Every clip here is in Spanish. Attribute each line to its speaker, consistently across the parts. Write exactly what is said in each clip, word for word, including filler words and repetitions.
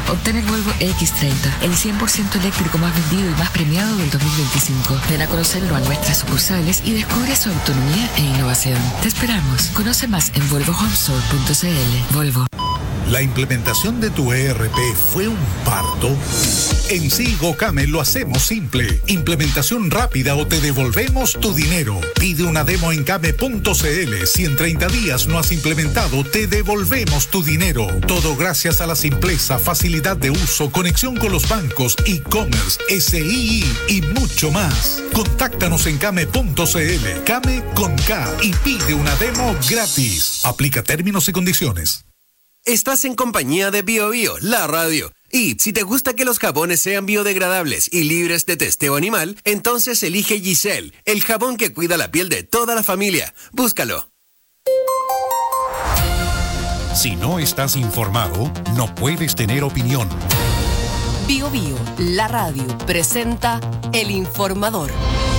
Speaker 1: Obtén el Volvo equis treinta, el cien por ciento eléctrico más vendido y más premiado del dos mil veinticinco. Ven a conocerlo a nuestras sucursales y descubre su autonomía e innovación. Te esperamos. Conoce más en volvo home store punto c l. Volvo.
Speaker 2: ¿La implementación de tu E R P fue un parto? En Silgocame lo hacemos simple. Implementación rápida o te devolvemos tu dinero. Pide una demo en came punto c l. Si en treinta días no has implementado, te devolvemos tu dinero. Todo gracias a la simpleza, facilidad de uso, conexión con los bancos, e-commerce, S I I y mucho más. Contáctanos en came punto c l. Came con K y pide una demo gratis. Aplica términos y condiciones.
Speaker 3: Estás en compañía de Bio Bio, la radio. Y si te gusta que los jabones sean biodegradables y libres de testeo animal, entonces elige Giselle, el jabón que cuida la piel de toda la familia. Búscalo.
Speaker 4: Si no estás informado, no puedes tener opinión.
Speaker 5: Bio Bio, la radio, presenta El Informador.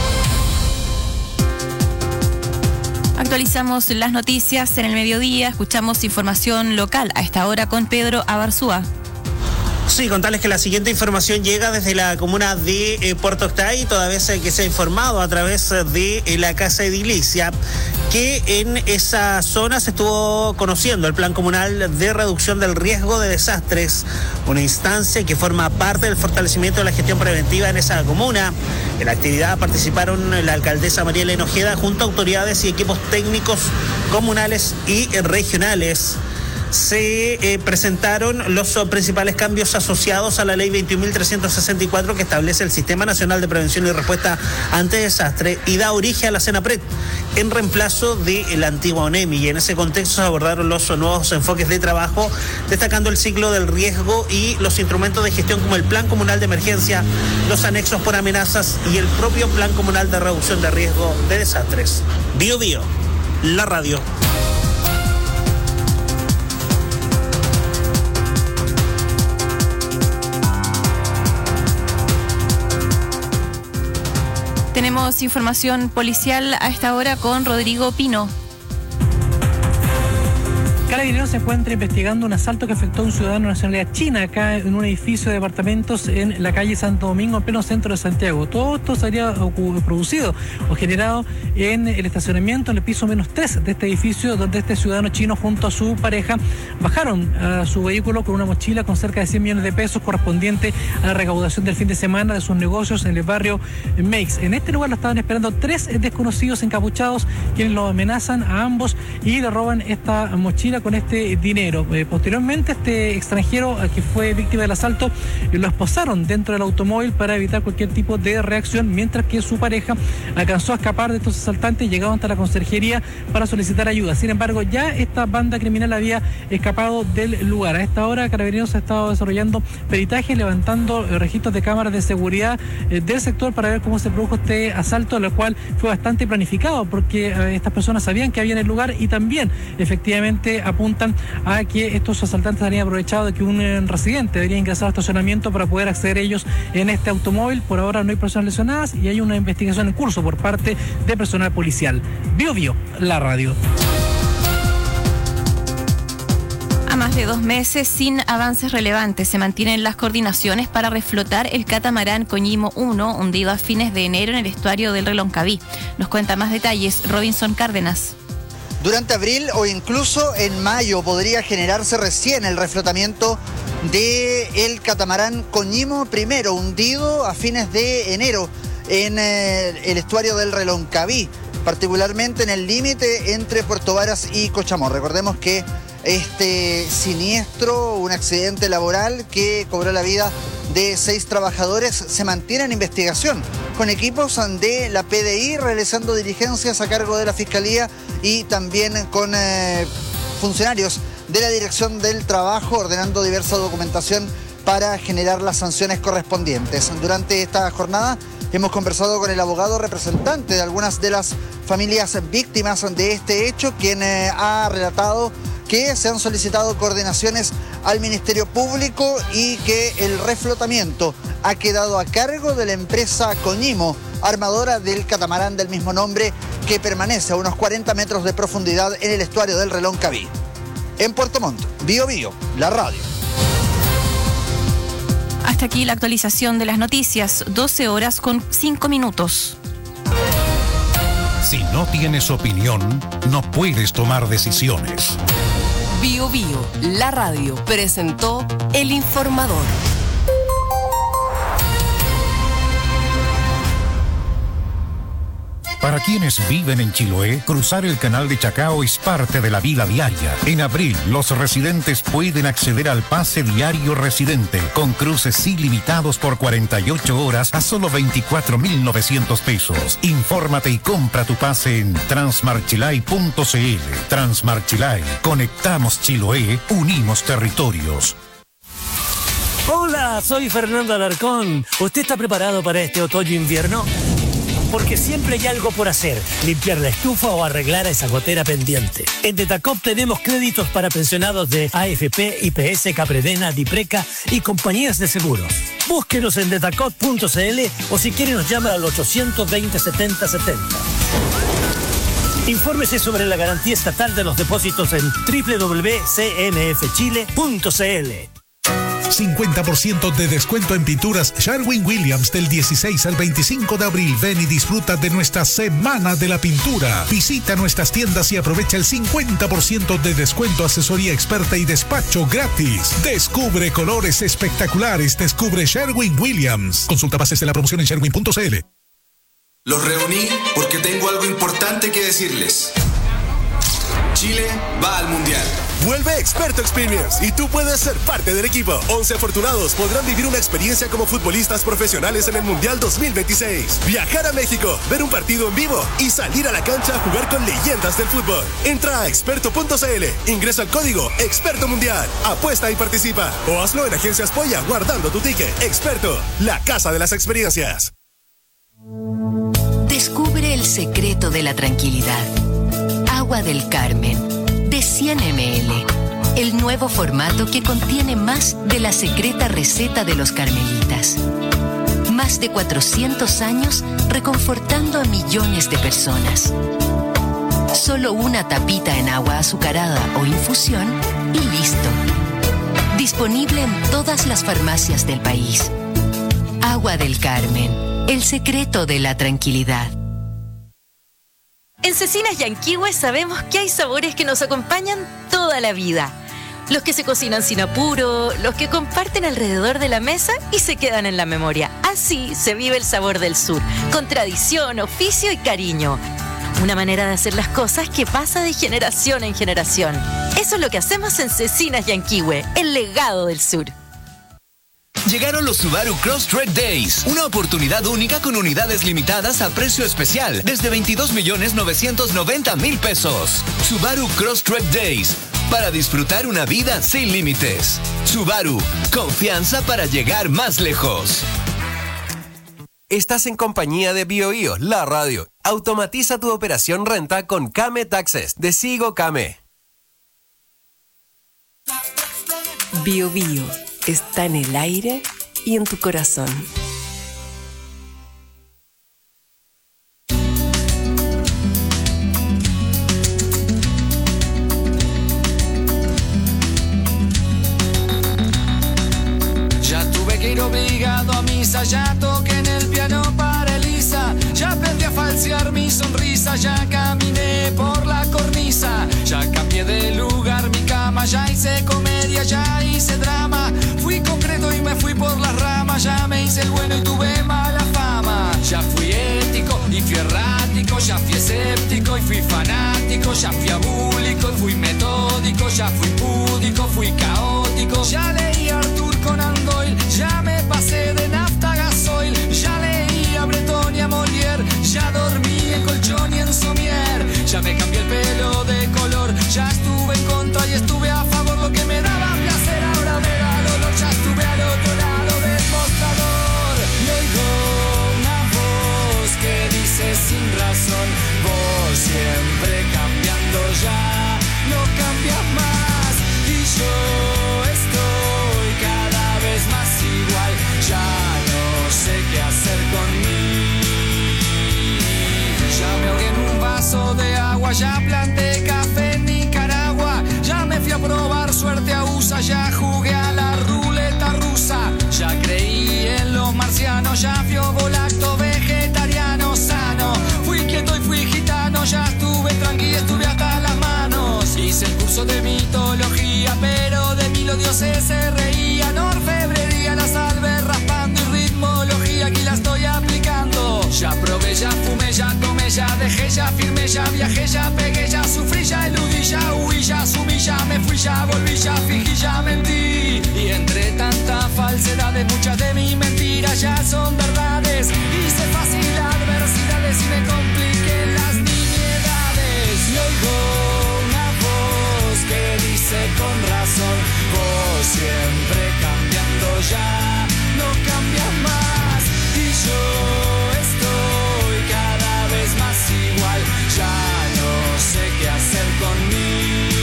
Speaker 6: Actualizamos las noticias en el mediodía, escuchamos información local a esta hora con Pedro Abarzúa.
Speaker 7: Sí, contarles que la siguiente información llega desde la comuna de eh, Puerto Octay, toda vez eh, que se ha informado a través de eh, la Casa Edilicia que en esa zona se estuvo conociendo el Plan Comunal de Reducción del Riesgo de Desastres, una instancia que forma parte del fortalecimiento de la gestión preventiva en esa comuna. En la actividad participaron la alcaldesa María Elena Ojeda junto a autoridades y equipos técnicos comunales y eh, regionales. Se eh, presentaron los principales cambios asociados a la ley veintiún mil trescientos sesenta y cuatro que establece el Sistema Nacional de Prevención y Respuesta ante Desastre y da origen a la Senapred en reemplazo de la antigua ONEMI, y en ese contexto se abordaron los nuevos enfoques de trabajo, destacando el ciclo del riesgo y los instrumentos de gestión como el Plan Comunal de Emergencia, los anexos por amenazas y el propio Plan Comunal de Reducción de Riesgo de Desastres. Bio Bio, la radio.
Speaker 6: Tenemos información policial a esta hora con Rodrigo Pino.
Speaker 8: Carabineros se encuentra investigando un asalto que afectó a un ciudadano de nacionalidad china acá en un edificio de departamentos en la calle Santo Domingo, en pleno centro de Santiago. Todo esto se habría producido o generado en el estacionamiento en el piso menos tres de este edificio, donde este ciudadano chino junto a su pareja bajaron a su vehículo con una mochila con cerca de cien millones de pesos correspondiente a la recaudación del fin de semana de sus negocios en el barrio Meix. En este lugar lo estaban esperando tres desconocidos encapuchados, quienes lo amenazan a ambos y le roban esta mochila con este dinero. Eh, posteriormente, este extranjero eh, que fue víctima del asalto eh, lo esposaron dentro del automóvil para evitar cualquier tipo de reacción, mientras que su pareja alcanzó a escapar de estos asaltantes y llegaron hasta la conserjería para solicitar ayuda. Sin embargo, ya esta banda criminal había escapado del lugar. A esta hora, Carabineros ha estado desarrollando peritajes, levantando eh, registros de cámaras de seguridad eh, del sector para ver cómo se produjo este asalto, lo cual fue bastante planificado porque eh, estas personas sabían que había en el lugar y también efectivamente apuntan a que estos asaltantes habrían aprovechado de que un eh, residente debería ingresar al estacionamiento para poder acceder ellos en este automóvil. Por ahora no hay personas lesionadas y hay una investigación en curso por parte de personal policial. Bio Bio, la radio.
Speaker 6: A más de dos meses sin avances relevantes se mantienen las coordinaciones para reflotar el catamarán Coñimo uno, hundido a fines de enero en el estuario del Reloncaví. Nos cuenta más detalles Robinson Cárdenas.
Speaker 9: Durante abril o incluso en mayo podría generarse recién el reflotamiento del catamarán Coñimo primero, hundido a fines de enero en eh, el estuario del Reloncaví, particularmente en el límite entre Puerto Varas y Cochamó. Recordemos que este siniestro, un accidente laboral que cobró la vida de seis trabajadores, se mantiene en investigación con equipos de la P D I realizando diligencias a cargo de la Fiscalía y también con eh, funcionarios de la Dirección del Trabajo ordenando diversa documentación para generar las sanciones correspondientes. Durante esta jornada hemos conversado con el abogado representante de algunas de las familias víctimas de este hecho, quien eh, ha relatado que se han solicitado coordinaciones al Ministerio Público y que el reflotamiento ha quedado a cargo de la empresa Coñimo, armadora del catamarán del mismo nombre, que permanece a unos cuarenta metros de profundidad en el estuario del Reloncaví. En Puerto Montt, Bio Bio, la radio.
Speaker 6: Hasta aquí la actualización de las noticias, doce horas con cinco minutos.
Speaker 4: Si no tienes opinión, no puedes tomar decisiones.
Speaker 5: Bio Bio, la radio, presentó El Informador.
Speaker 4: Para quienes viven en Chiloé, cruzar el canal de Chacao es parte de la vida diaria. En abril, los residentes pueden acceder al pase diario residente, con cruces ilimitados por cuarenta y ocho horas a solo veinticuatro mil novecientos pesos. Infórmate y compra tu pase en transmarchilay punto c l. Transmarchilay, conectamos Chiloé, unimos territorios.
Speaker 10: Hola, soy Fernando Alarcón. ¿Usted está preparado para este otoño-invierno? Porque siempre hay algo por hacer, limpiar la estufa o arreglar esa gotera pendiente. En Detacop tenemos créditos para pensionados de A F P, I P S, Capredena, Dipreca y compañías de seguros. Búsquenos en detacop punto c l o si quiere nos llama al ochocientos veinte setenta setenta. Infórmese sobre la garantía estatal de los depósitos en doble u doble u doble u punto c n f chile punto c l.
Speaker 2: cincuenta por ciento de descuento en pinturas Sherwin-Williams del dieciséis al veinticinco de abril. Ven y disfruta de nuestra Semana de la Pintura. Visita nuestras tiendas y aprovecha el cincuenta por ciento de descuento, asesoría experta y despacho gratis. Descubre colores espectaculares. Descubre Sherwin-Williams. Consulta bases de la promoción en sherwin punto c l.
Speaker 11: Los reuní porque tengo algo importante que decirles. Chile va al Mundial.
Speaker 12: Vuelve Experto Experience y tú puedes ser parte del equipo. once afortunados podrán vivir una experiencia como futbolistas profesionales en el Mundial dos mil veintiséis. Viajar a México, ver un partido en vivo y salir a la cancha a jugar con leyendas del fútbol. Entra a experto punto c l, ingresa el código Experto Mundial, apuesta y participa. O hazlo en Agencias Polla guardando tu ticket. Experto, la casa de las experiencias.
Speaker 13: Descubre el secreto de la tranquilidad. Agua del Carmen, de cien mililitros. El nuevo formato que contiene más de la secreta receta de los carmelitas. Más de cuatrocientos años reconfortando a millones de personas. Solo una tapita en agua azucarada o infusión y listo. Disponible en todas las farmacias del país. Agua del Carmen, el secreto de la tranquilidad.
Speaker 14: En Cecinas Yanquihue sabemos que hay sabores que nos acompañan toda la vida. Los que se cocinan sin apuro, los que comparten alrededor de la mesa y se quedan en la memoria. Así se vive el sabor del sur, con tradición, oficio y cariño. Una manera de hacer las cosas que pasa de generación en generación. Eso es lo que hacemos en Cecinas Yanquihue, el legado del sur.
Speaker 15: Llegaron los Subaru Crosstrek Days, una oportunidad única con unidades limitadas a precio especial, desde veintidós millones novecientos noventa mil pesos. Subaru Crosstrek Days, para disfrutar una vida sin límites. Subaru, confianza para llegar más lejos.
Speaker 3: Estás en compañía de Bio Bio, la radio. Automatiza tu operación renta con Kame Taxes de Sigo Kame.
Speaker 5: Bio Bio está en el aire y en tu corazón.
Speaker 16: Ya tuve que ir obligado a misa, ya toqué en el piano para Elisa, ya aprendí a falsear mi sonrisa, ya caminé por la cornisa, ya cambié de lugar mi cama, ya hice comedia, ya hice drama, fui concreto y me fui por las ramas, ya me hice el bueno y tuve mala fama, ya fui ético y fui errático, ya fui escéptico y fui fanático, ya fui abúlico y fui metódico, ya fui púdico, fui caótico, ya leí a Arthur Conan Doyle, ya me pasé de nafta a gasoil, ya leí a Breton y a Molière, ya dormí en colchón y en somier, ya me cambié el pelo de color, ya estuve en contra y estuve a favor, lo que me daba placer ahora me da dolor, ya estuve a ya son verdades. Hice fácil adversidades y me compliqué las nimiedades. Y oigo una voz que dice con razón: vos siempre cambiando, ya no cambias más. Y yo estoy cada vez más igual, ya no sé qué hacer conmigo.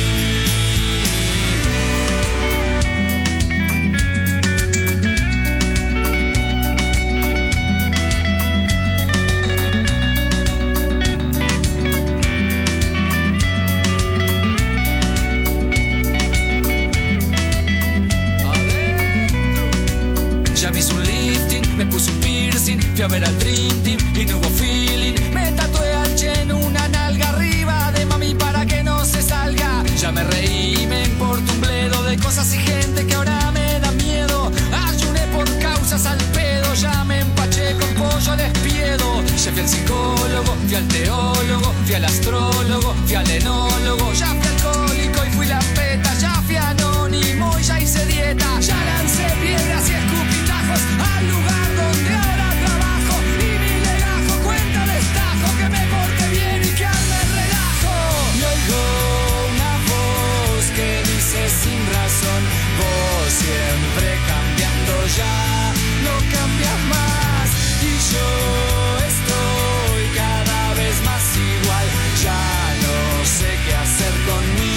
Speaker 16: Ya me hice un lifting, me puse un piercing, fui a ver al Dream Team y no hubo feeling. Me tatué al Chen una nalga arriba de mami para que no se salga. Ya me reí, me importa un bledo de cosas y gente que ahora me da miedo. Ayuné por causas al pedo, ya me empaché con pollo al espiedo. Ya fui al psicólogo, fui al teólogo, fui al astrólogo, fui al enólogo. Ya fui alcohólico y fui la peta, ya fui anónimo y ya hice dieta. Ya lancé piedras y escupitajos al lugar donde ahora trabajo. Y mi legajo cuenta destajo que me porte bien y que arme el relajo. Y oigo una voz que dice sin razón: vos siempre cambiando, ya no cambias más. Y yo estoy cada vez más igual, ya no sé qué hacer conmigo.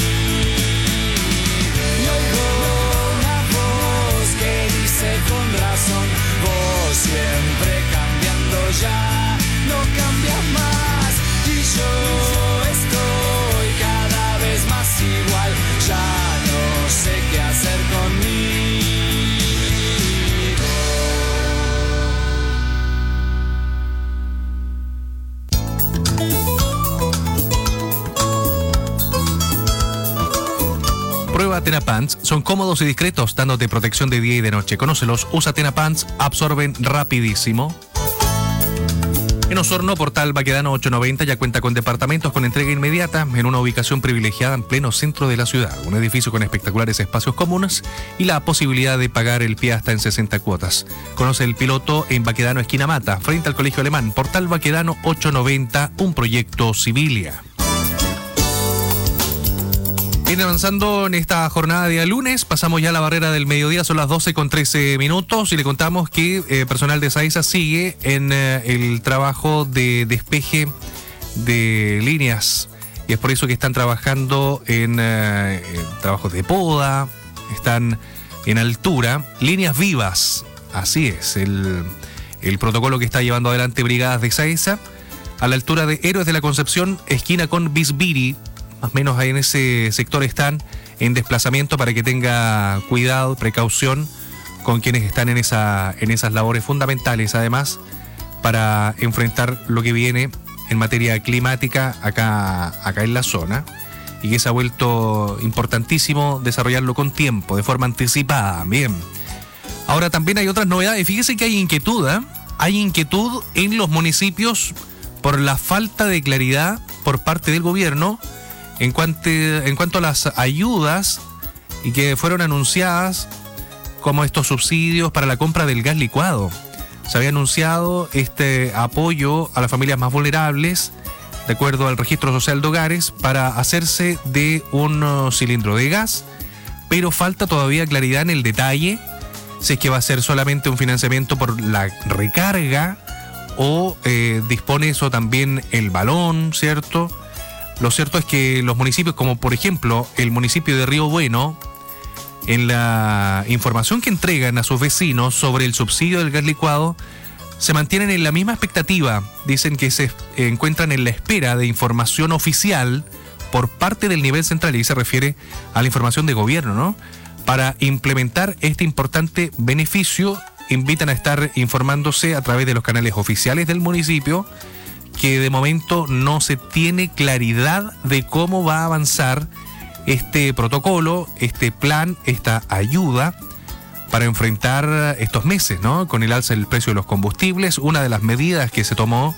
Speaker 16: Y oigo una voz que dice con razón: vos siempre cambiando, ya no cambias más. Y yo estoy cada vez más igual, ya no sé qué hacer conmigo.
Speaker 17: Prueba Tena Pants, son cómodos y discretos, dándote protección de día y de noche. Conócelos, usa Tena Pants, absorben rapidísimo. En Osorno, Portal Baquedano ochocientos noventa ya cuenta con departamentos con entrega inmediata en una ubicación privilegiada en pleno centro de la ciudad. Un edificio con espectaculares espacios comunes y la posibilidad de pagar el pie hasta en sesenta cuotas. Conoce el piloto en Baquedano Esquina Mata, frente al Colegio Alemán. Portal Baquedano ochocientos noventa, un proyecto Civilia. Bien, avanzando en esta jornada de día lunes, pasamos ya a la barrera del mediodía, son las doce con trece minutos y le contamos que eh, personal de SAESA sigue en eh, el trabajo de despeje de líneas y es por eso que están trabajando en, eh, en trabajos de poda, están en altura, líneas vivas, así es, el, el protocolo que está llevando adelante brigadas de SAESA a la altura de Héroes de la Concepción, esquina con Bisbiri. Más o menos ahí en ese sector están en desplazamiento para que tenga cuidado, precaución con quienes están en, esa, en esas labores fundamentales, además, para enfrentar lo que viene en materia climática acá, acá en la zona y que se ha vuelto importantísimo desarrollarlo con tiempo, de forma anticipada. Bien. Ahora también hay otras novedades. Fíjese que hay inquietud, ¿eh? Hay inquietud en los municipios por la falta de claridad por parte del gobierno En cuanto, en cuanto a las ayudas y que fueron anunciadas como estos subsidios para la compra del gas licuado. Se había anunciado este apoyo a las familias más vulnerables, de acuerdo al registro social de hogares, para hacerse de un cilindro de gas, pero falta todavía claridad en el detalle, si es que va a ser solamente un financiamiento por la recarga o eh, dispone eso también el balón, ¿cierto? Lo cierto es que los municipios, como por ejemplo el municipio de Río Bueno, en la información que entregan a sus vecinos sobre el subsidio del gas licuado, se mantienen en la misma expectativa. Dicen que se encuentran en la espera de información oficial por parte del nivel central, y se refiere a la información de gobierno, ¿no? Para implementar este importante beneficio, invitan a estar informándose a través de los canales oficiales del municipio, que de momento no se tiene claridad de cómo va a avanzar este protocolo, este plan, esta ayuda para enfrentar estos meses, ¿no? Con el alza del precio de los combustibles. Una de las medidas que se tomó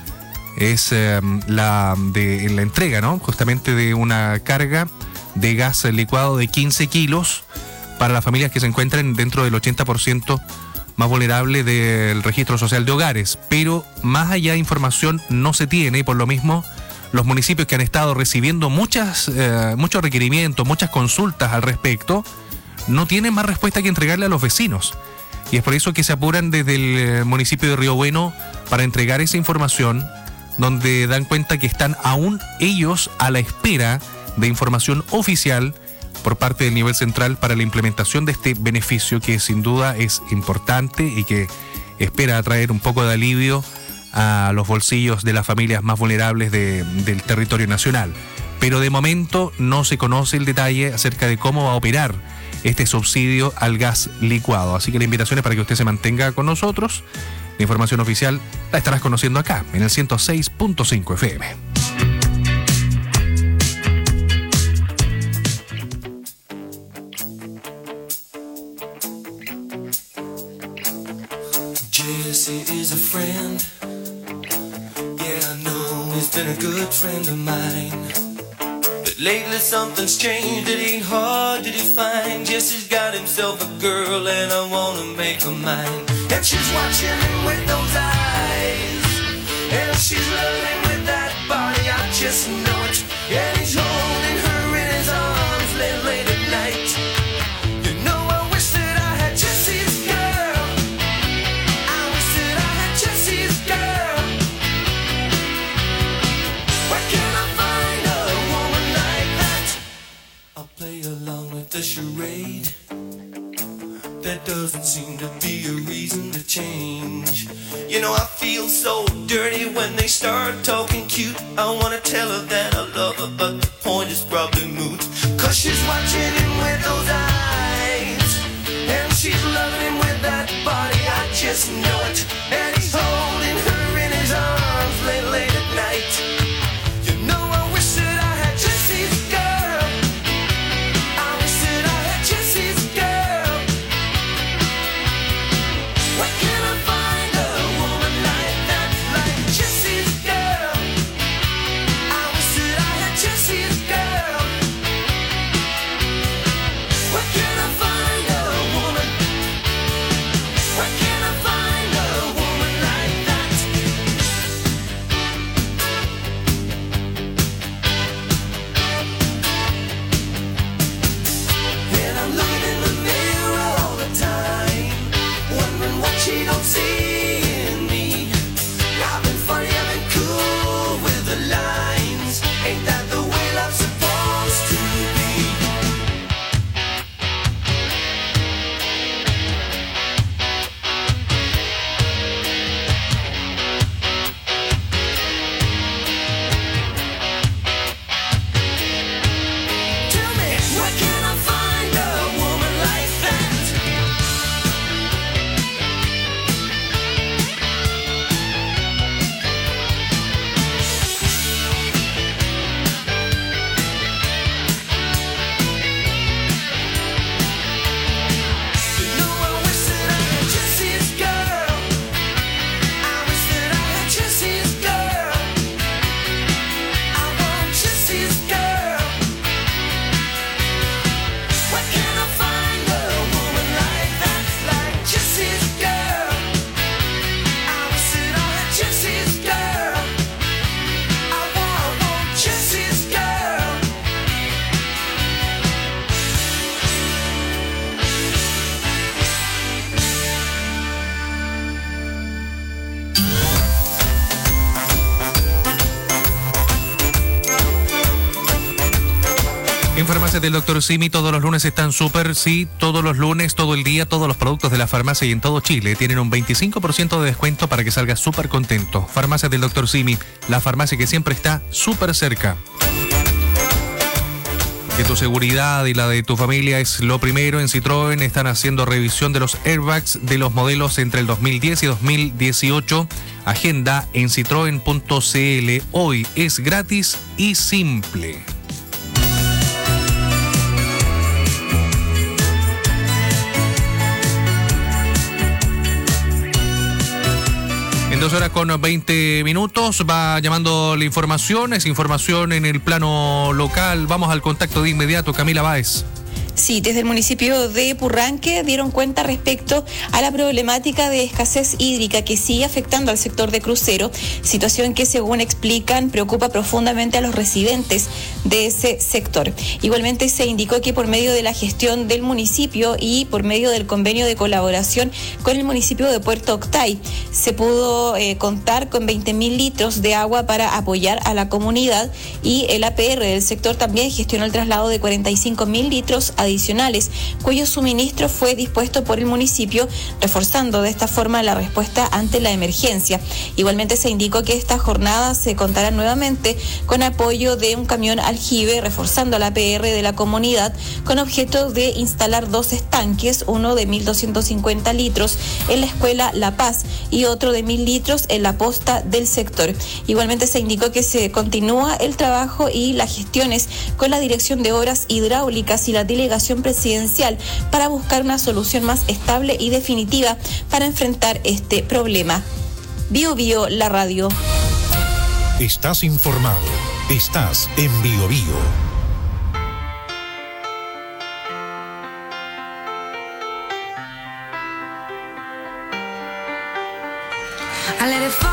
Speaker 17: es eh, la de la entrega, ¿no? Justamente de una carga de gas licuado de quince kilos para las familias que se encuentren dentro del ochenta por ciento más vulnerable del registro social de hogares, pero más allá de información no se tiene y por lo mismo los municipios que han estado recibiendo muchas, eh, muchos requerimientos, muchas consultas al respecto, no tienen más respuesta que entregarle a los vecinos. Y es por eso que se apuran desde el municipio de Río Bueno para entregar esa información, donde dan cuenta que están aún ellos a la espera de información oficial por parte del nivel central para la implementación de este beneficio que sin duda es importante y que espera traer un poco de alivio a los bolsillos de las familias más vulnerables de, del territorio nacional. Pero de momento no se conoce el detalle acerca de cómo va a operar este subsidio al gas licuado. Así que la invitación es para que usted se mantenga con nosotros. La información oficial la estarás conociendo acá, en el ciento seis punto cinco F M.
Speaker 18: Jesse is a friend. Yeah, I know he's been a good friend of mine. But lately something's changed, it ain't hard to define. Jesse's got himself a girl and I wanna make her mine. And she's watching him with those eyes, and she's loving with that body, I just know it. And he's holding her in his arms late, late at night. You know I wish that I had Jesse's girl. I wish that I had Jesse's girl. Where can I find a woman like that? I'll play along with the charade. There doesn't seem to be a reason to change. You know I feel so dirty when they start talking cute. I wanna tell her that I love her, but the point is probably moot. Cause she's watching him with those eyes, and she's loving him with that body, I just know it. And he's holding her in his arms late, late at night. You know I wish that I had Jesse's girl. I wish that I had Jesse's girl. Where can I find a woman like that, like Jesse's girl? I wish that I had Jesse's girl. Where can I find a woman? Where can I find a woman like that? And I'm looking in the mirror all the time, wondering what she don't see in me. I've been funny, I've been cool with the lines. Ain't that the way love's supposed to be? Tell me, where can I find a woman like that? You know I wish that I had Jesse's girl. I wish that I had Jesse's girl. I want Jesse's girl. Where can I find a woman like that, like Jesse's girl? I wish that I had Jesse's girl. I want, I want Jesse's girl.
Speaker 17: En Farmacias del doctor Simi todos los lunes están súper, sí, todos los lunes, todo el día, todos los productos de la farmacia y en todo Chile tienen un veinticinco por ciento de descuento para que salgas súper contento. Farmacias del doctor Simi, la farmacia que siempre está súper cerca. Que tu seguridad y la de tu familia es lo primero. En Citroën están haciendo revisión de los airbags de los modelos entre el dos mil diez y dos mil dieciocho. Agenda en citroen punto c l. Hoy es gratis y simple. En dos horas con veinte minutos va llamando la información, es información en el plano local. Vamos al contacto de inmediato, Camila Báez.
Speaker 19: Sí, desde el municipio de Purranque dieron cuenta respecto a la problemática de escasez hídrica que sigue afectando al sector de crucero, situación que según explican preocupa profundamente a los residentes de ese sector. Igualmente se indicó que por medio de la gestión del municipio y por medio del convenio de colaboración con el municipio de Puerto Octay se pudo eh, contar con veinte mil litros de agua para apoyar a la comunidad, y el A P R del sector también gestionó el traslado de cuarenta y cinco mil litros adicionales, cuyo suministro fue dispuesto por el municipio, reforzando de esta forma la respuesta ante la emergencia. Igualmente se indicó que esta jornada se contará nuevamente con apoyo de un camión aljibe, reforzando la A P R de la comunidad con objeto de instalar dos estanques, uno de mil doscientos cincuenta litros en la escuela La Paz y otro de mil litros en la posta del sector. Igualmente se indicó que se continúa el trabajo y las gestiones con la Dirección de Obras Hidráulicas y la Delegación Presidencial para buscar una solución más estable y definitiva para enfrentar este problema. Bio Bio, la radio.
Speaker 4: Estás informado. Estás en Bio Bio.
Speaker 18: I let it fall.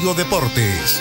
Speaker 2: Radio Deportes.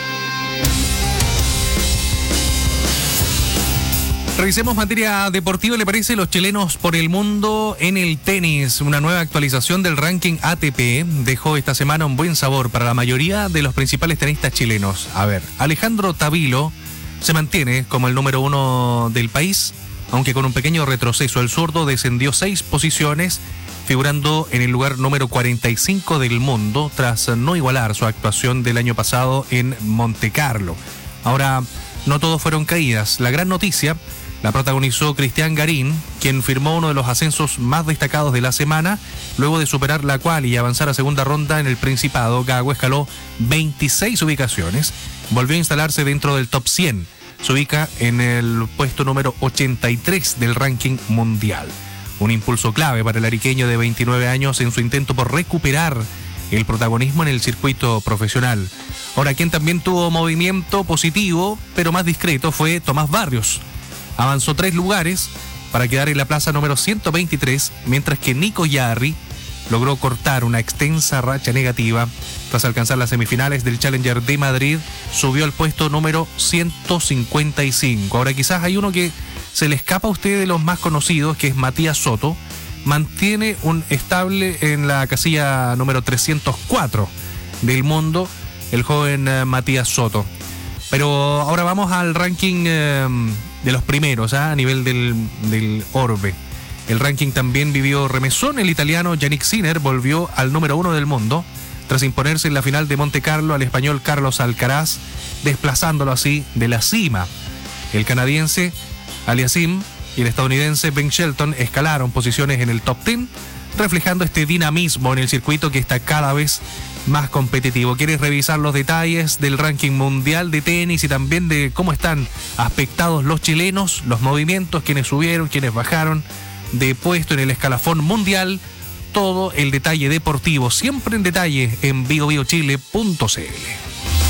Speaker 17: Revisemos materia deportiva, ¿le parece? Los chilenos por el mundo en el tenis. Una nueva actualización del ranking A T P dejó esta semana un buen sabor para la mayoría de los principales tenistas chilenos. A ver, Alejandro Tavilo se mantiene como el número uno del país, aunque con un pequeño retroceso. El zurdo descendió seis posiciones, figurando en el lugar número cuarenta y cinco del mundo, tras no igualar su actuación del año pasado en Monte Carlo. Ahora, no todo fueron caídas. La gran noticia la protagonizó Cristian Garín, quien firmó uno de los ascensos más destacados de la semana. Luego de superar la quali y avanzar a segunda ronda en el Principado, Gago escaló veintiséis ubicaciones, volvió a instalarse dentro del top cien. Se ubica en el puesto número ochenta y tres del ranking mundial. Un impulso clave para el ariqueño de veintinueve años en su intento por recuperar el protagonismo en el circuito profesional. Ahora, quien también tuvo movimiento positivo, pero más discreto, fue Tomás Barrios. Avanzó tres lugares para quedar en la plaza número ciento veintitrés, mientras que Nico Yarri logró cortar una extensa racha negativa. Tras alcanzar las semifinales del Challenger de Madrid, subió al puesto número ciento cincuenta y cinco. Ahora, quizás hay uno que se le escapa a usted de los más conocidos, que es Matías Soto. Mantiene un estable en la casilla número trescientos cuatro del mundo, el joven uh, Matías Soto. Pero ahora vamos al ranking eh, de los primeros, ¿eh? a nivel del, del orbe. El ranking también vivió remesón. El italiano Yannick Sinner volvió al número uno del mundo tras imponerse en la final de Monte Carlo al español Carlos Alcaraz, desplazándolo así de la cima. El canadiense Aliasim y el estadounidense Ben Shelton escalaron posiciones en el top diez, reflejando este dinamismo en el circuito que está cada vez más competitivo. ¿Quieres revisar los detalles del ranking mundial de tenis y también de cómo están aspectados los chilenos, los movimientos, quienes subieron, quienes bajaron de puesto en el escalafón mundial? Todo el detalle deportivo, siempre en detalle, en bio bio chile punto c l.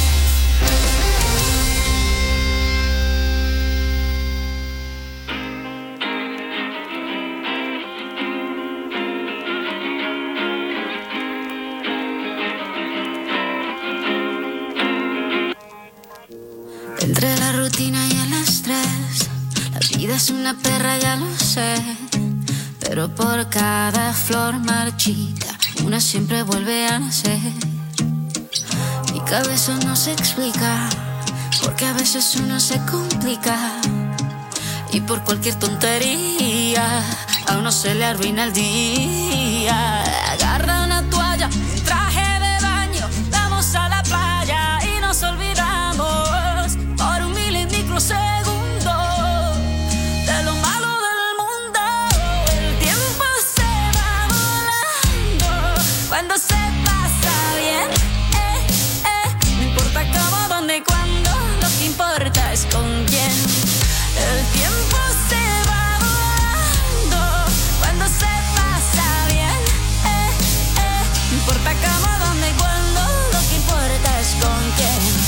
Speaker 20: Entre la rutina y el estrés, la vida es una perra, ya lo sé. Pero por cada flor marchita, una siempre vuelve a nacer. Mi cabeza no se explica, porque a veces uno se complica. Y por cualquier tontería, a uno se le arruina el día. Agarra una toalla, un traje de baño, vamos a la playa y nos olvidamos por un milisegundo de lo malo del mundo. El tiempo se va volando cuando se pasa bien. Eh, eh, no importa cómo, dónde y cuándo, lo que importa es con quién. El tiempo se va volando cuando se pasa bien. Eh, eh, no importa cómo, dónde y cuándo, lo que importa es con quién.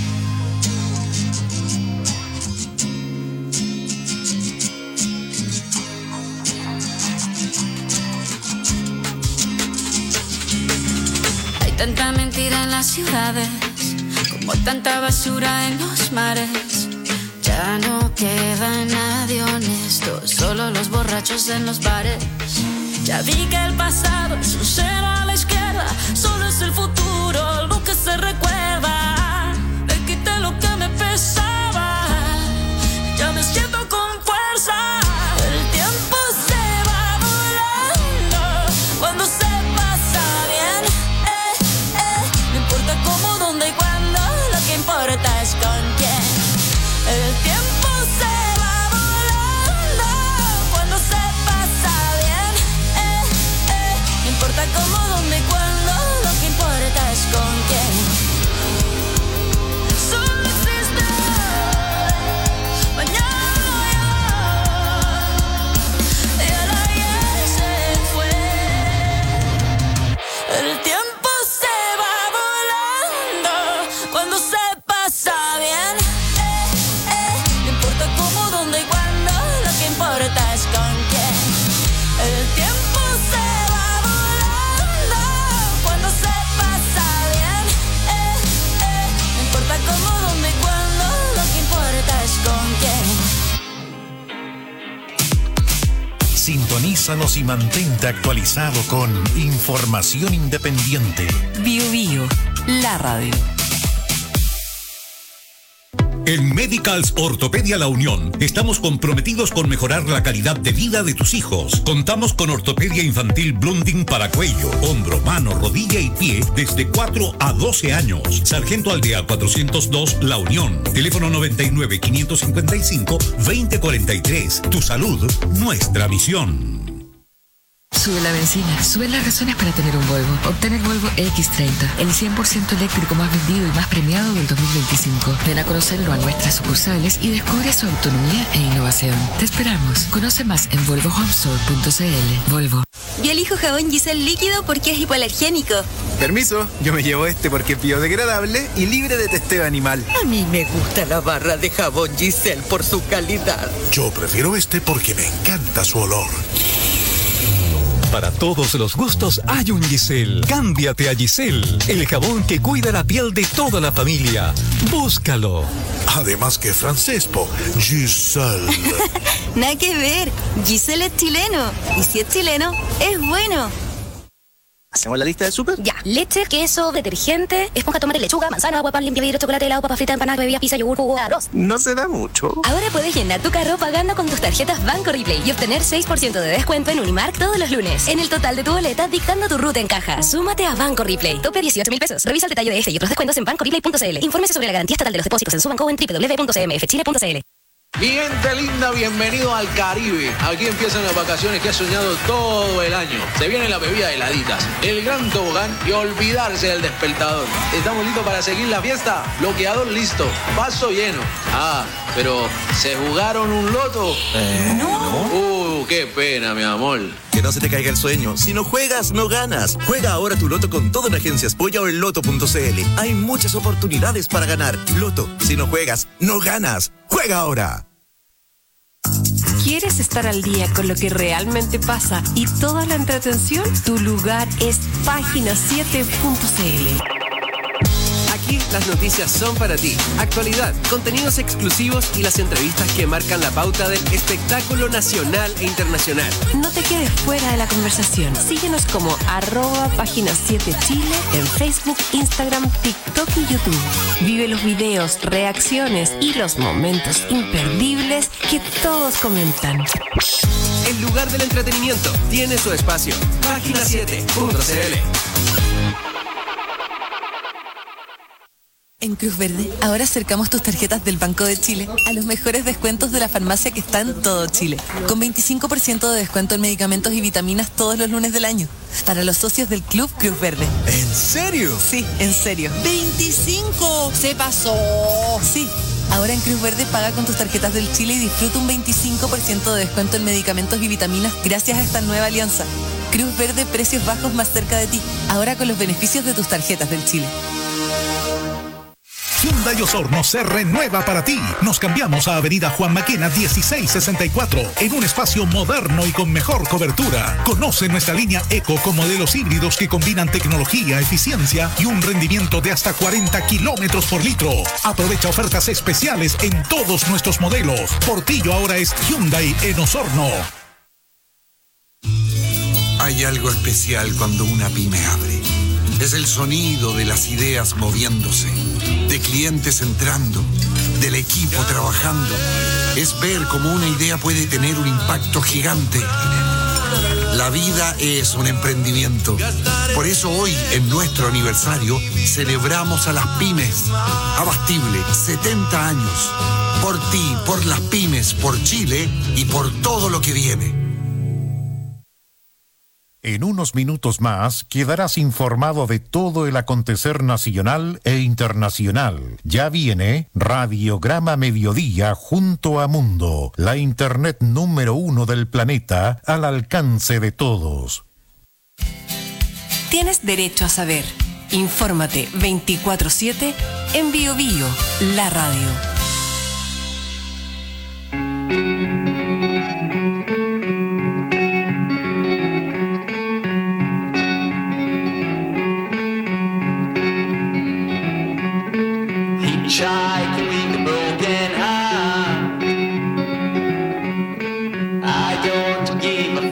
Speaker 20: Tanta mentira en las ciudades, como tanta basura en los mares. Ya no queda nadie honesto, solo los borrachos en los bares. Ya vi que el pasado es un cero a la izquierda, solo es el futuro lo que se recuerda. Le quité lo que me pesaba, ya me siento con fuerza. El tiempo se va volando cuando se pasa bien. No importa cómo, dónde y cuándo, lo que importa es con quién. El tiempo se va volando cuando se pasa bien. Eh, eh. No importa cómo, dónde y cuándo, lo que importa es con quién.
Speaker 4: Sintonízanos y mantente actualizado con información independiente.
Speaker 5: Bio Bio, la radio.
Speaker 2: En Medicals Ortopedia La Unión estamos comprometidos con mejorar la calidad de vida de tus hijos. Contamos con ortopedia infantil Blunding para cuello, hombro, mano, rodilla y pie desde cuatro a doce años. Sargento Aldea cuatrocientos dos La Unión. Teléfono noventa y nueve, quinientos cincuenta y cinco, veinte cuarenta y tres. Tu salud, nuestra misión.
Speaker 1: Sube la benzina, sube las razones para tener un Volvo. Obtén el Volvo equis treinta, el cien por ciento eléctrico más vendido y más premiado del dos mil veinticinco. Ven a conocerlo a nuestras sucursales y descubre su autonomía e innovación. Te esperamos. Conoce más en volvo home store punto c l. Volvo.
Speaker 21: Yo elijo jabón Giselle líquido porque es hipoalergénico.
Speaker 22: Permiso, yo me llevo este porque es biodegradable y libre de testeo animal.
Speaker 23: A mí me gusta la barra de jabón Giselle por su calidad.
Speaker 2: Yo prefiero este porque me encanta su olor.
Speaker 24: Para todos los gustos hay un Giselle. Cámbiate a Giselle, el jabón que cuida la piel de toda la familia. Búscalo.
Speaker 2: Además que francés, po. Giselle.
Speaker 21: Nada que ver. Giselle es chileno. Y si es chileno, es bueno.
Speaker 22: ¿Hacemos la lista del súper?
Speaker 25: Ya. Leche, queso, detergente, esponja, tomate, lechuga, manzana, agua, pan, limpia vidrio, chocolate, helado, papa frita, empanada, bebida, pizza, yogur, jugo, arroz.
Speaker 22: No se da mucho.
Speaker 25: Ahora puedes llenar tu carro pagando con tus tarjetas Banco Replay y obtener seis por ciento de descuento en Unimark todos los lunes. En el total de tu boleta, dictando tu ruta en caja. Súmate a Banco Replay. Tope dieciocho mil pesos. Revisa el detalle de este y otros descuentos en banco replay punto c l. Infórmese sobre la garantía estatal de los depósitos en su banco en doble u doble u doble u punto c m f chile punto c l.
Speaker 26: Mi gente linda, bienvenido al Caribe. Aquí empiezan las vacaciones que has soñado todo el año. Se vienen las bebidas heladitas, el gran tobogán y olvidarse del despertador. ¿Estamos listos para seguir la fiesta? Bloqueador listo, vaso lleno. Ah, pero ¿se jugaron un loto?
Speaker 22: Eh,
Speaker 26: no. Uh, qué pena, mi amor.
Speaker 22: Que no se te caiga el sueño. Si no juegas, no ganas. Juega ahora tu loto con todo en Agencias Polla o en loto punto c l. Hay muchas oportunidades para ganar. Loto, si no juegas, no ganas. ¡Juega ahora!
Speaker 5: ¿Quieres estar al día con lo que realmente pasa y toda la entretención? Tu lugar es página siete punto c l.
Speaker 3: Aquí las noticias son para ti. Actualidad, contenidos exclusivos y las entrevistas que marcan la pauta del espectáculo nacional e internacional.
Speaker 5: No te quedes fuera de la conversación. Síguenos como arroba página siete Chile en Facebook, Instagram, TikTok y YouTube. Vive los videos, reacciones y los momentos imperdibles que todos comentan.
Speaker 3: El lugar del entretenimiento tiene su espacio. página siete punto c l.
Speaker 27: En Cruz Verde, ahora acercamos tus tarjetas del Banco de Chile a los mejores descuentos de la farmacia que está en todo Chile, con veinticinco por ciento de descuento en medicamentos y vitaminas todos los lunes del año, para los socios del Club Cruz Verde.
Speaker 22: ¿En serio?
Speaker 27: Sí, en serio.
Speaker 28: ¡veinticinco! ¡Se pasó!
Speaker 27: Sí. Ahora en Cruz Verde paga con tus tarjetas del Chile y disfruta un veinticinco por ciento de descuento en medicamentos y vitaminas gracias a esta nueva alianza. Cruz Verde, precios bajos más cerca de ti, ahora con los beneficios de tus tarjetas del Chile.
Speaker 2: Hyundai Osorno se renueva para ti. Nos cambiamos a Avenida Juan Maquena dieciséis sesenta y cuatro en un espacio moderno y con mejor cobertura. Conoce nuestra línea Eco con modelos híbridos que combinan tecnología, eficiencia y un rendimiento de hasta cuarenta kilómetros por litro. Aprovecha ofertas especiales en todos nuestros modelos. Portillo ahora es Hyundai en Osorno.
Speaker 29: Hay algo especial cuando una pyme abre. Es el sonido de las ideas moviéndose, de clientes entrando, del equipo trabajando. Es ver cómo una idea puede tener un impacto gigante. La vida es un emprendimiento. Por eso hoy, en nuestro aniversario, celebramos a las pymes. Abastible, setenta años. Por ti, por las pymes, por Chile y por todo lo que viene.
Speaker 4: En unos minutos más quedarás informado de todo el acontecer nacional e internacional. Ya viene Radiograma Mediodía junto a Mundo, la internet número uno del planeta al alcance de todos.
Speaker 5: Tienes derecho a saber. Infórmate veinticuatro siete en Bio Bio, la radio.
Speaker 18: Hitchhike with a broken heart. I don't give a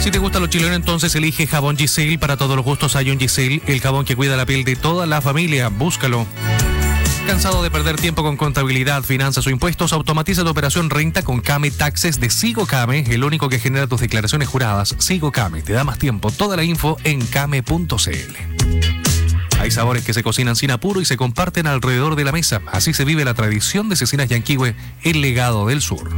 Speaker 17: Si te gusta lo chileno, entonces elige Jabón Giselle. Para todos los gustos hay un Giselle, el jabón que cuida la piel de toda la familia. Búscalo. ¿Cansado de perder tiempo con contabilidad, finanzas o impuestos? Automatiza tu operación renta con Came Taxes de Sigo Came, el único que genera tus declaraciones juradas. Sigo Came, te da más tiempo. Toda la info en came punto c l. Hay sabores que se cocinan sin apuro y se comparten alrededor de la mesa. Así se vive la tradición de Cecinas Yanquihue, el legado del sur.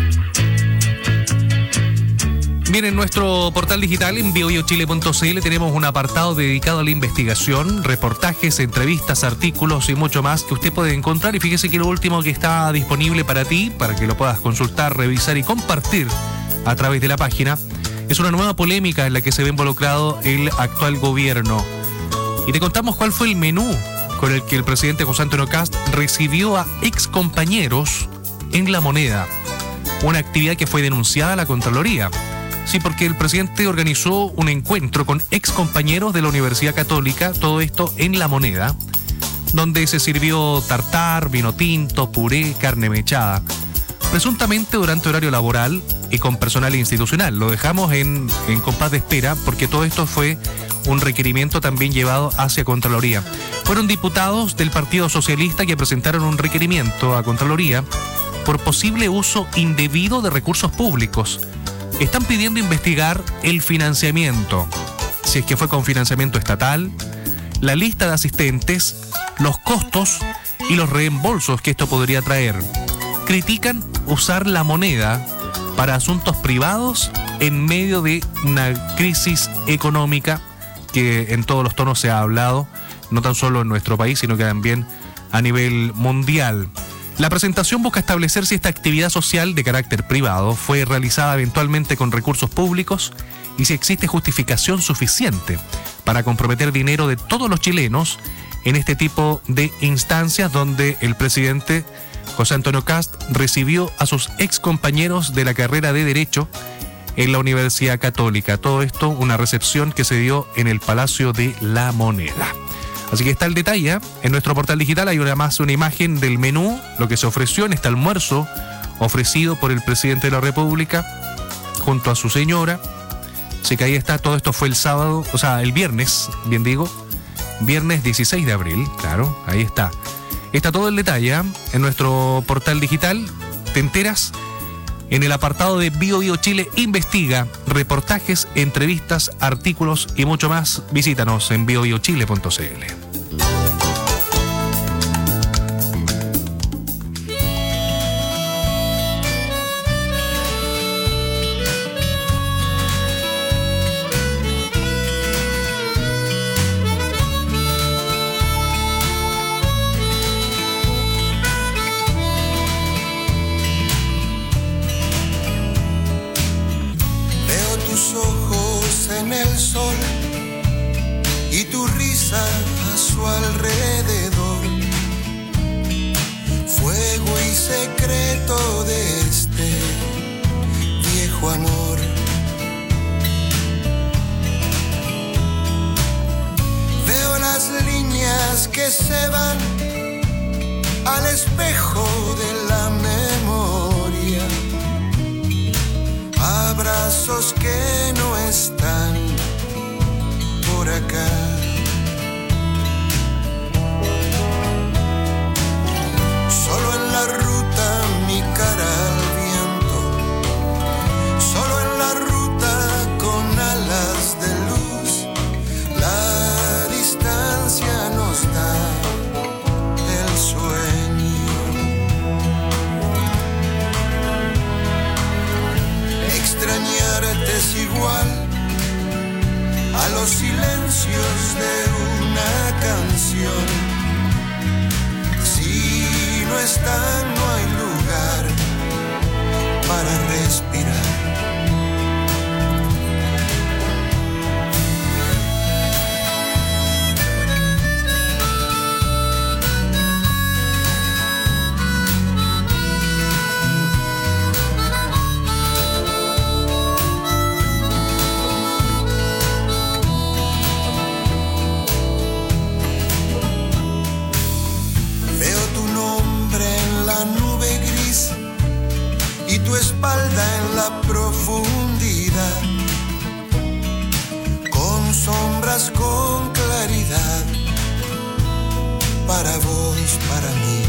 Speaker 17: Bien, en nuestro portal digital en bio bio chile punto c l tenemos un apartado dedicado a la investigación, reportajes, entrevistas, artículos y mucho más que usted puede encontrar. Y fíjese que lo último que está disponible para ti, para que lo puedas consultar, revisar y compartir a través de la página, es una nueva polémica en la que se ve involucrado el actual gobierno. Y te contamos cuál fue el menú con el que el presidente José Antonio Kast recibió a excompañeros en La Moneda, una actividad que fue denunciada a la Contraloría. Sí, porque el presidente organizó un encuentro con excompañeros de la Universidad Católica, todo esto en La Moneda, donde se sirvió tartar, vino tinto, puré, carne mechada, presuntamente durante horario laboral y con personal institucional. Lo dejamos en, en compás de espera porque todo esto fue un requerimiento también llevado hacia Contraloría. Fueron diputados del Partido Socialista que presentaron un requerimiento a Contraloría por posible uso indebido de recursos públicos. Están pidiendo investigar el financiamiento, si es que fue con financiamiento estatal, la lista de asistentes, los costos y los reembolsos que esto podría traer. Critican usar la moneda para asuntos privados en medio de una crisis económica que en todos los tonos se ha hablado, no tan solo en nuestro país, sino que también a nivel mundial. La presentación busca establecer si esta actividad social de carácter privado fue realizada eventualmente con recursos públicos y si existe justificación suficiente para comprometer dinero de todos los chilenos en este tipo de instancias donde el presidente José Antonio Kast recibió a sus excompañeros de la carrera de Derecho en la Universidad Católica. Todo esto, una recepción que se dio en el Palacio de la Moneda. Así que está el detalle, ¿eh? En nuestro portal digital hay una más una imagen del menú, lo que se ofreció en este almuerzo ofrecido por el presidente de la República junto a su señora. Así que ahí está, todo esto fue el sábado, o sea, el viernes, bien digo, viernes dieciséis de abril, claro, ahí está. Está todo el detalle, ¿eh? En nuestro portal digital, te enteras en el apartado de Bio Bio Chile Investiga, reportajes, entrevistas, artículos y mucho más. Visítanos en bio bio chile punto c l.
Speaker 18: A su alrededor, fuego y secreto de este viejo amor. Veo las líneas que se van al espejo de la memoria, abrazos que no están por acá. Solo en la ruta mi cara al viento, solo en la ruta con alas de luz, la distancia nos da el sueño. Extrañarte es igual a los silencios de una canción. Si no están, no hay lugar para respirar. Tu espalda en la
Speaker 29: para vos, para mí.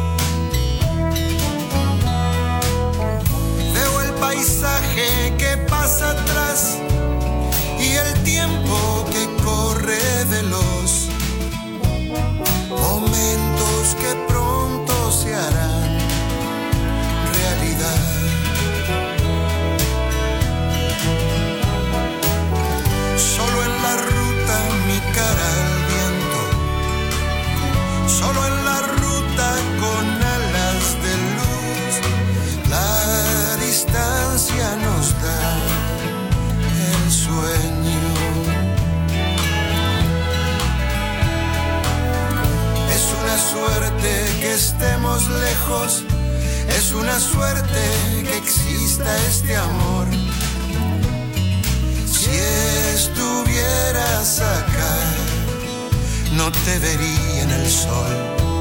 Speaker 29: Veo el paisaje que pasa atrás y el tiempo que corre veloz. Momentos que pronto se harán realidad. Solo en la ruta mi cara al viento, solo en la ruta con alas de luz. La distancia nos da el sueño. Es una suerte que estemos lejos, es una suerte que exista este amor. Si estuvieras acá, no te vería en el sol.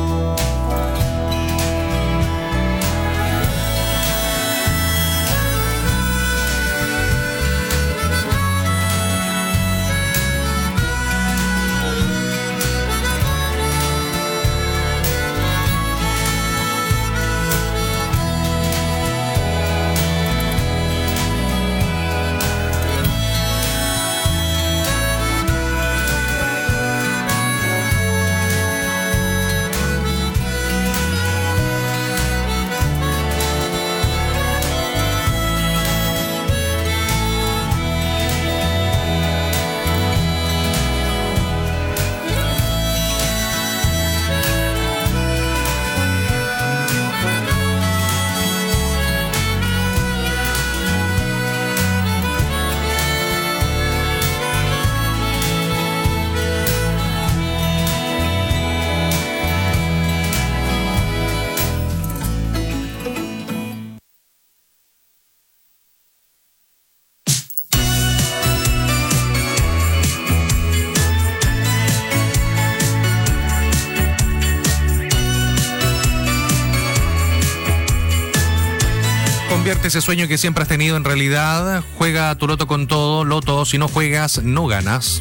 Speaker 17: Convierte ese sueño que siempre has tenido en realidad. Juega tu loto con todo. Loto, si no juegas, no ganas.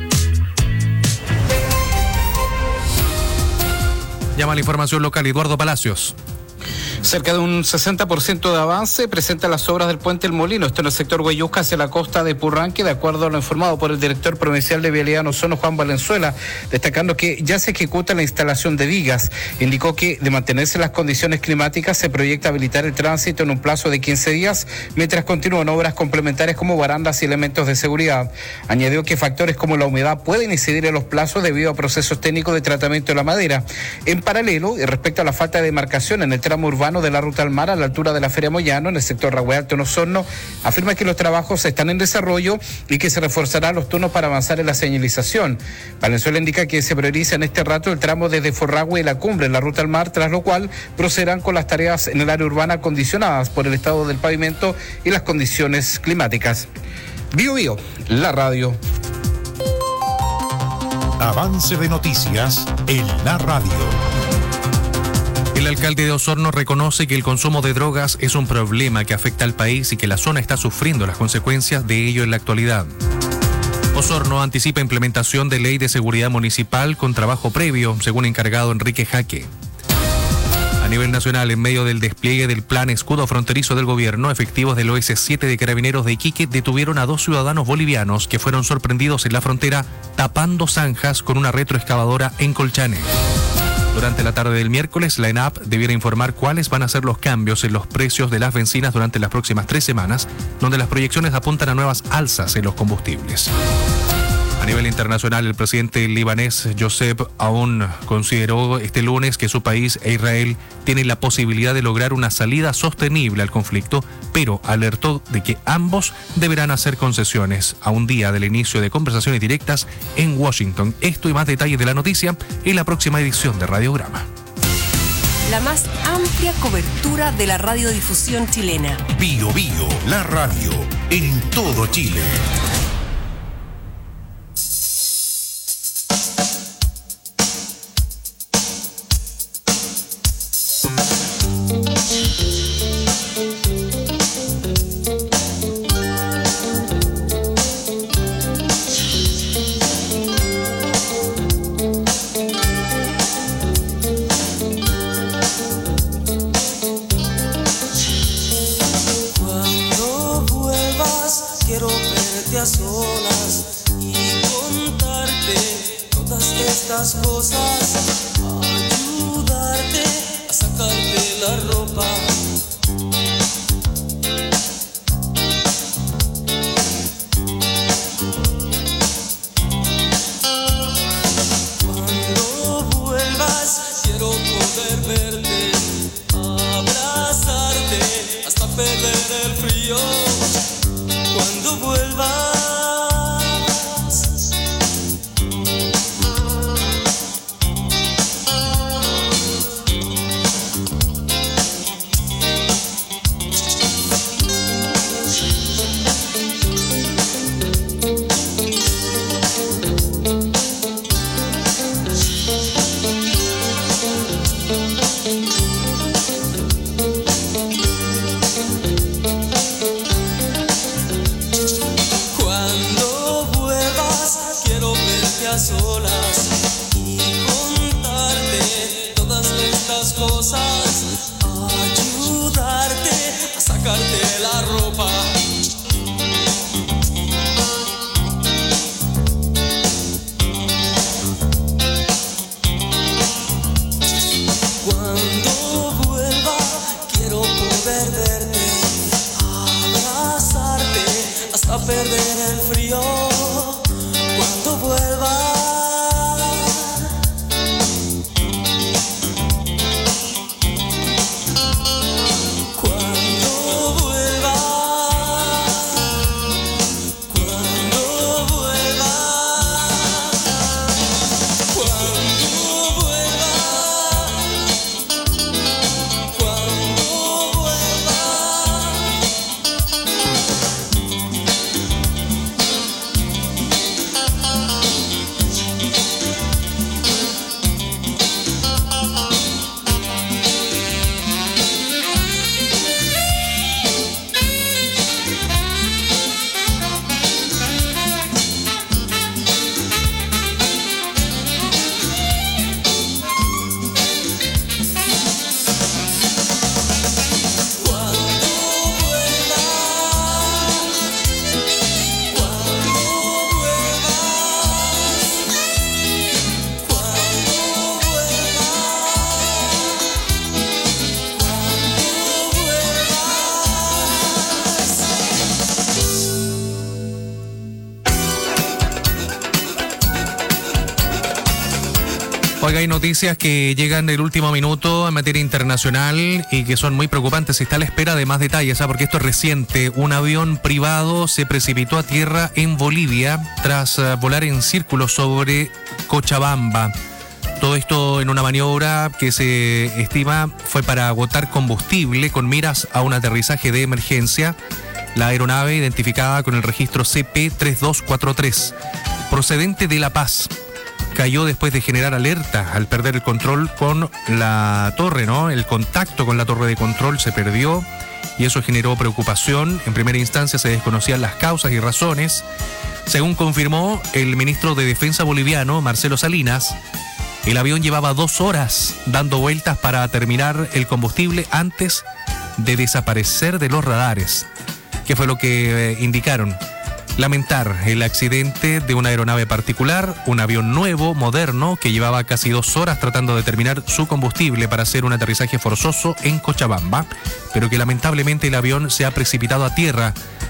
Speaker 17: Llama la información local, Eduardo Palacios.
Speaker 6: Cerca de un sesenta por ciento de avance presenta las obras del Puente El Molino, esto en el sector Huayusca hacia la costa de Purranque, de acuerdo a lo informado por el director provincial de Vialidad en Osorno, Juan Valenzuela, destacando que ya se ejecuta la instalación de vigas. Indicó que de mantenerse las condiciones climáticas se proyecta habilitar el tránsito en un plazo de quince días, mientras continúan obras complementarias como barandas y elementos de seguridad. Añadió que factores como la humedad pueden incidir en los plazos debido a procesos técnicos de tratamiento de la madera. En paralelo, y respecto a la falta de demarcación en el tramo urbano de la Ruta al Mar a la altura de la Feria Moyano, en el sector Ragüe Alto en Osorno, afirma que los trabajos están en desarrollo y que se reforzarán los turnos para avanzar en la señalización. Valenzuela indica que se prioriza en este rato el tramo desde Forragüe y la Cumbre en la Ruta al Mar, tras lo cual procederán con las tareas en el área urbana condicionadas por el estado del pavimento y las condiciones climáticas. Bio Bio, la radio.
Speaker 4: Avance de noticias en la radio.
Speaker 17: El alcalde de Osorno reconoce que el consumo de drogas es un problema que afecta al país y que la zona está sufriendo las consecuencias de ello en la actualidad. Osorno anticipa implementación de ley de seguridad municipal con trabajo previo, según encargado Enrique Jaque. A nivel nacional, en medio del despliegue del plan escudo fronterizo del gobierno, efectivos del O S siete de Carabineros de Iquique detuvieron a dos ciudadanos bolivianos que fueron sorprendidos en la frontera tapando zanjas con una retroexcavadora en Colchane. Durante la tarde del miércoles, la ENAP debiera informar cuáles van a ser los cambios en los precios de las bencinas durante las próximas tres semanas, donde las proyecciones apuntan a nuevas alzas en los combustibles. A nivel internacional, el presidente libanés Joseph Aoun consideró este lunes que su país e Israel tienen la posibilidad de lograr una salida sostenible al conflicto, pero alertó de que ambos deberán hacer concesiones a un día del inicio de conversaciones directas en Washington. Esto y más detalles de la noticia en la próxima edición de Radiograma.
Speaker 5: La más amplia cobertura de la radiodifusión chilena.
Speaker 4: Bio Bio, la radio, en todo Chile.
Speaker 18: estas cosas, ayudarte a sacarte la ropa. Cuando vuelvas quiero poder verte, abrazarte hasta perder el frío. Cuando vuelvas a solas y contarte todas estas cosas, ayudarte a sacarte la ropa. Cuando vuelva quiero poder verte, abrazarte hasta perder el frío. Cuando vuelva
Speaker 17: Oiga, hay noticias que llegan del último minuto en materia internacional y que son muy preocupantes. Está a la espera de más detalles, ¿ah? Porque esto es reciente. Un avión privado se precipitó a tierra en Bolivia tras uh, volar en círculo sobre Cochabamba. Todo esto en una maniobra que se estima fue para agotar combustible con miras a un aterrizaje de emergencia. La aeronave, identificada con el registro C P tres dos cuatro tres, procedente de La Paz, cayó después de generar alerta al perder el control con la torre, ¿no? El contacto con la torre de control se perdió y eso generó preocupación. En primera instancia se desconocían las causas y razones. Según confirmó el ministro de Defensa boliviano, Marcelo Salinas, el avión llevaba dos horas dando vueltas para terminar el combustible antes de desaparecer de los radares. ¿Qué fue lo que eh, indicaron? Lamentar el accidente de una aeronave particular, un avión nuevo, moderno, que llevaba casi dos horas tratando de terminar su combustible para hacer un aterrizaje forzoso en Cochabamba, pero que lamentablemente el avión se ha precipitado a tierra.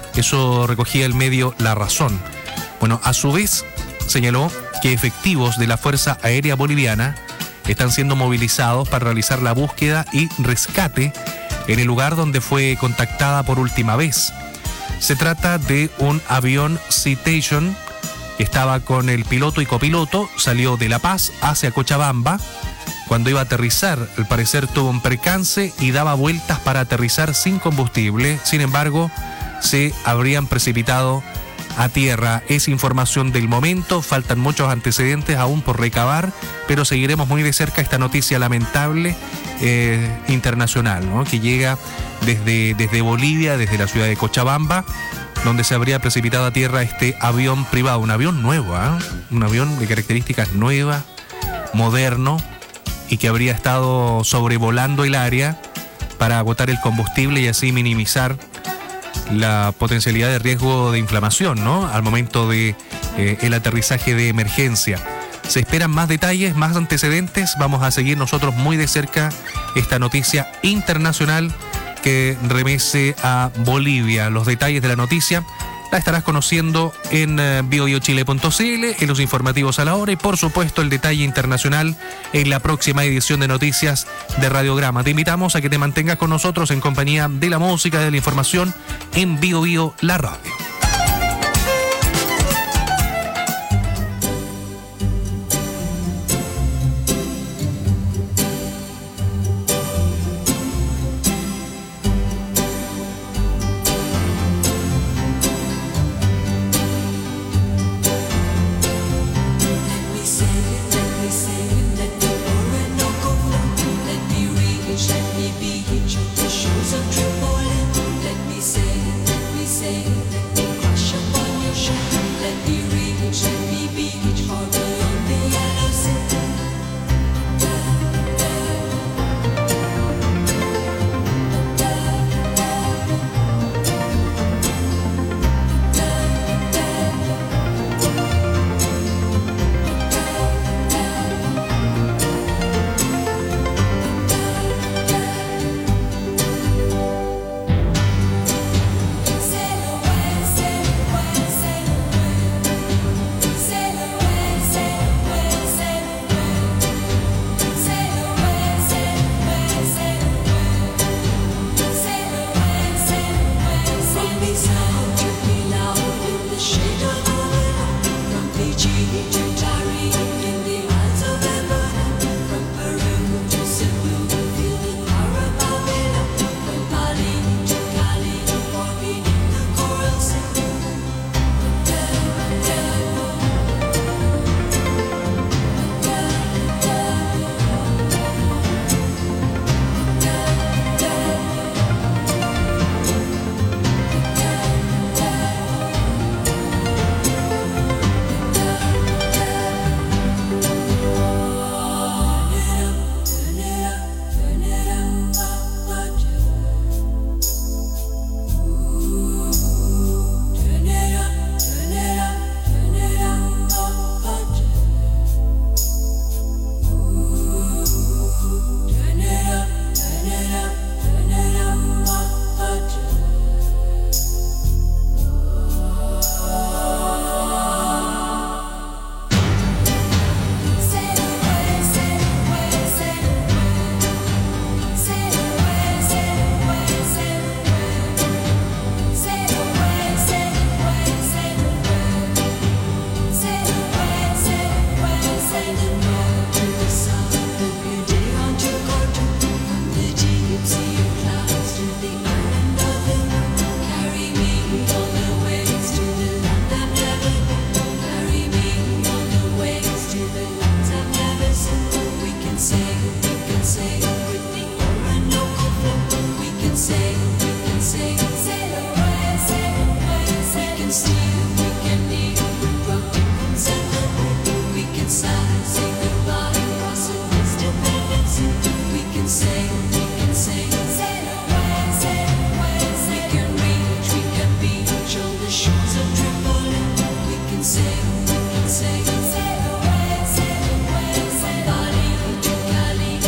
Speaker 17: Eso recogía el medio La Razón. Bueno, a su vez señaló que efectivos de la Fuerza Aérea Boliviana están siendo movilizados para realizar la búsqueda y rescate en el lugar donde fue contactada por última vez. Se trata de un avión Citation que estaba con el piloto y copiloto, salió de La Paz hacia Cochabamba. Cuando iba a aterrizar, al parecer tuvo un percance y daba vueltas para aterrizar sin combustible. Sin embargo, se habrían precipitado a tierra. Es información del momento, faltan muchos antecedentes aún por recabar, pero seguiremos muy de cerca esta noticia lamentable eh, internacional, ¿no? Que llega desde, desde Bolivia, desde la ciudad de Cochabamba, donde se habría precipitado a tierra este avión privado, un avión nuevo, ¿eh? Un avión de características nuevas, moderno, y que habría estado sobrevolando el área para agotar el combustible y así minimizar la potencialidad de riesgo de inflamación, ¿no? Al momento de eh, el aterrizaje de emergencia. Se esperan más detalles, más antecedentes. Vamos a seguir nosotros muy de cerca esta noticia internacional que remece a Bolivia. Los detalles de la noticia la estarás conociendo en uh, bio bio chile punto c l, en los informativos a la hora y por supuesto el detalle internacional en la próxima edición de noticias de Radiograma. Te invitamos a que te mantengas con nosotros en compañía de la música, de la información en Bio Bio, la radio.
Speaker 18: Say, say, say, say, say, say, say, say, say, say, say, say, say, say, say, say, say, say, say, say,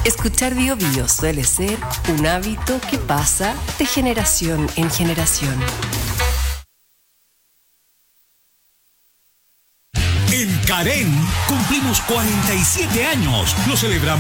Speaker 5: Escuchar Bio Bio suele ser un hábito que pasa de generación en generación.
Speaker 7: En Carén cumplimos cuarenta y siete años. Lo celebramos